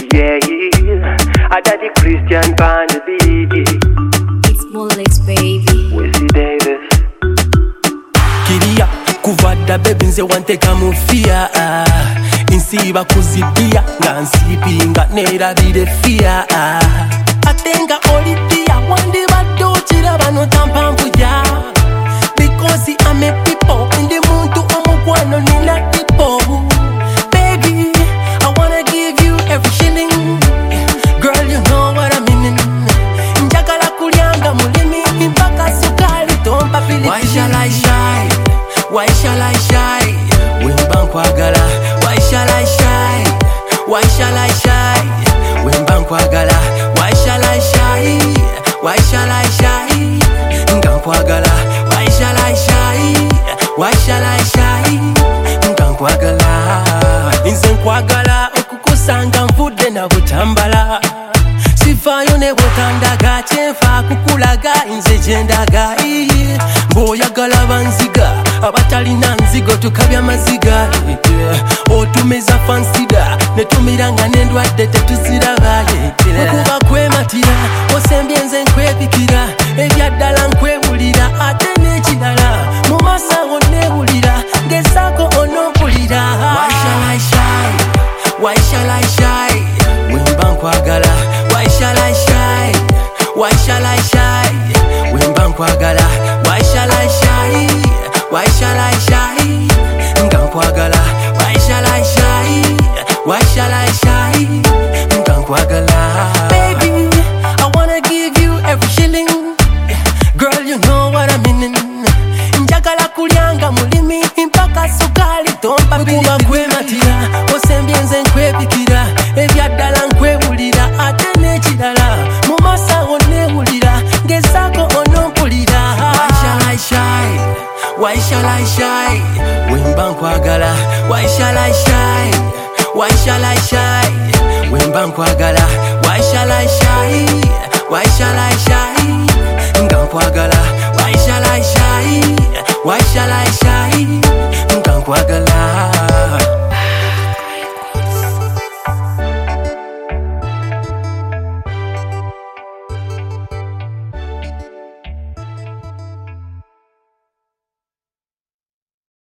Yeah, I got the Christian pan the beat. It's Molex, baby. Wesley Davis. Kiria kuvada baby nze wanteka mufia insiba kuzibia nga nsipinga nerabire fia atenga olitia wandi badochira bano tampampuja because I'm a people ndi muntu omukwano nina people. Baby, I wanna give you every shilling. Girl, you know what I mean. Njagala kulyanga mulimi mpaka sukali tompa pilipili. Why shall I shy? Why shall I shy? Wemba nkwagala. Why shall I shy? Why shall I shy? Wemba nkwagala. Why shall I shy? Why shall I shy? Nga nkwagala. Why shall I shy? Why shall I shy? Nga nkwagala. Nze nkwagala okukusanga nvudde na butambala. Sifayo ne bwotandaga kyenfa kukulaga nze gyendaga. Bw'oyagala banziga abatalina nzigo tukabya maziga. Otumeza fansida netumiranga n'endwadde tetuziraba. Okuba kwematira osembye nze nkwebikira ebyaddala nkwebulira ate n'ekirala mu maaso awo neewulira ngezaako onompulira. Why shall I shy? Why shall I shy? Wemba nkwagala. Why shall I shy? Why shall I shy? Wemba nkwagala. Why shall I shy? Why shall I shy? Nga nkwagala. Why shall I shy? Why shall I shy? Nga nkwagala. Baby, I wanna give you every shilling. Girl, you know what I mean. Njagala kulyanga mulimi mpaka sukali tompa pilipili. Kuba kwematira osembye nze nkwebikira ebyaddala nkwebulira ate n'ekirala mu maaso awo neewulira ngezaako onompulira. Why shall I shy? Why shall I shy? Wemba nkwagala. Why shall I shy? Why shall I shy? Wemba nkwagala. Why shall I shy? Why shall I shy? Nga nkwagala. Why shall I shy? Why shall I shy?